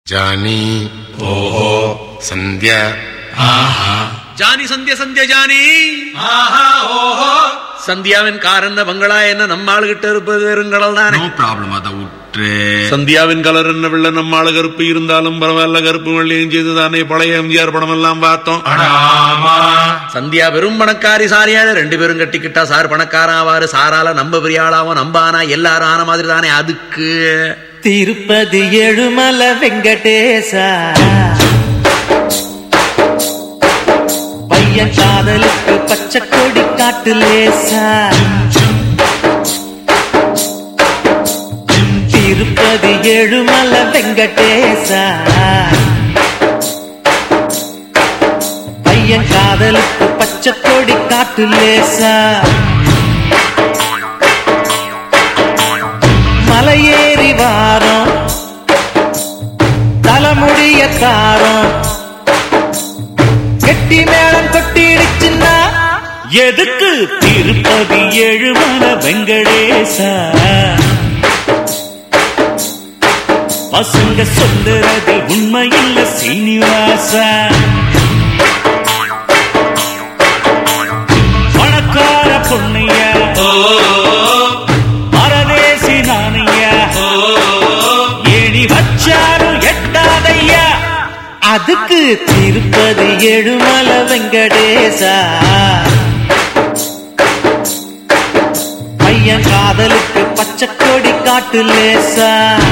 Johnny ஓஹோ சந்தியா ஆஹா Johnny Sandhya Sandhya Johnny ஆஹா ஓஹோ சந்தியாவின் கார் என்ன பங்களா என்ன நம்ம ஆளுகிட்ட இருப்பது வெறுங்கடல் தானே. No problem. அதை விட்டு சந்தியாவின் கலர் என்ன வெள்ள நம்ம ஆளு கருப்பு இருந்தாலும் பரவாயில்ல, கருப்பு வெள்ளையும் செய்து தானே பழைய எம்ஜிஆர் படம் எல்லாம் பார்த்தோம். ஆமா சந்தியா வெறும் பணக்காரி சாரியாத ரெண்டு பேரும் கட்டிக்கிட்டா சார் பணக்காரன் ஆவாரு, சாரால நம்ம பெரிய ஆளாவும் நம்பானா எல்லாரும் ஆன மாதிரி தானே. அதுக்கு திருப்பதி ஏழுமல வெங்கடேசா பையன் காதலுக்கு பச்சை கொடி காட்டு லேசா. திருப்பதி ஏழுமல வெங்கடேசா பையன் காதலுக்கு பச்சை கொடி காட்டு லேசா. மலையேறி வாரம் தலைமுடிய தாரம் கெட்டி மேளம் கொட்டிடுச்சுன்னா எதுக்கு திருப்பதி ஏழுமல வெங்கடேசா. பசங்க சொல்லுறது உண்மையில்ல சீனிவாசா. பணக்கார பொண்ணையா பரதேசி நானையா ஏணி வச்சாரும் எட்டாதையா. அதுக்கு திருப்பதி ஏழுமல வெங்கடேசா பையன் காதலுக்கு பச்சை கொடி காட்டு லேசா.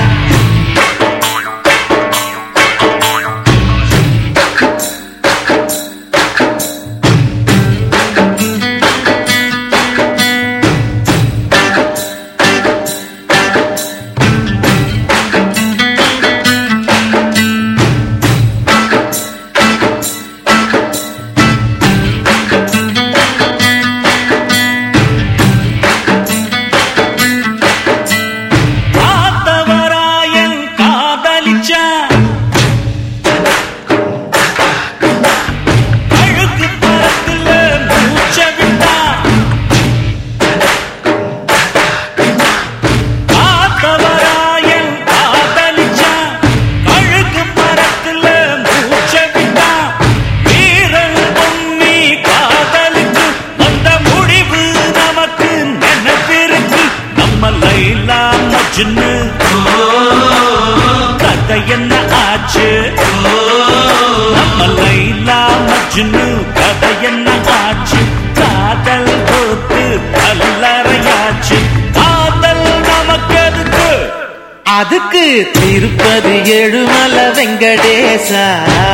கதை என்ன ஆச்சு நம்ம லைலா மஜ்னு கதை என்ன ஆச்சு. காதல் போட்டு கல்லறையாச்சு காதல் நமக்கு எதுக்கு. அதுக்கு திருப்பதி ஏழுமல வெங்கடேசா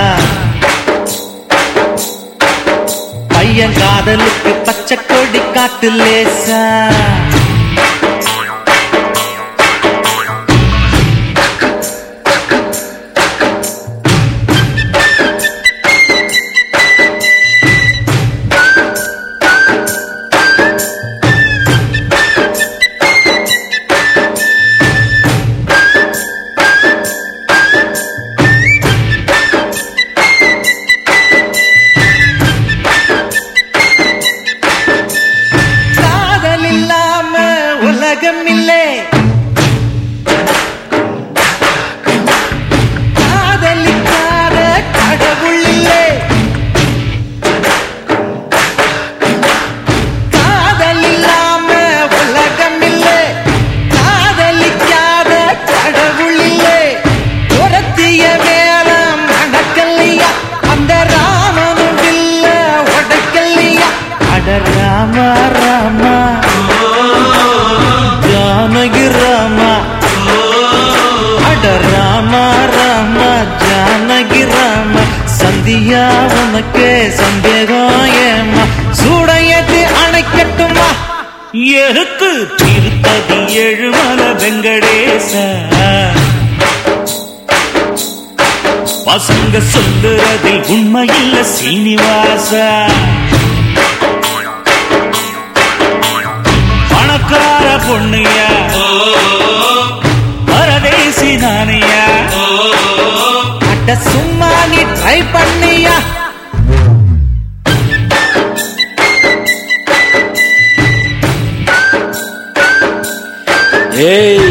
பையன் காதலுக்கு பச்சை கொடி காட்டு லேசா. உலகம் இல்லை காதலிக்காத கடவுள் இல்லை. காதல் இல்லாம உலகம் இல்லை காதலிக்காத கடவுள் இல்லை. உரத்திய வேலம் நடக்கலையா அந்த ராமனும் இல்ல உடக்கல்லையா. அட ராமா ராமா ஜானகி ராமா அட ராமா ராமா ஜானகி ராமா. சந்தியா உனக்கு சந்தேகம் ஏமா சூடையது அணைக்கட்டுமா. எருக்கு திருப்பதி ஏழுமல வெங்கடேசா பசங்க சொல்லுறதில் உண்மையில்ல சீனிவாசா. பணக்கார பொண்ணையா பரதேசி நானையா அட்ட சும்மா நீ ட்ரை பண்ணியா. ஏய்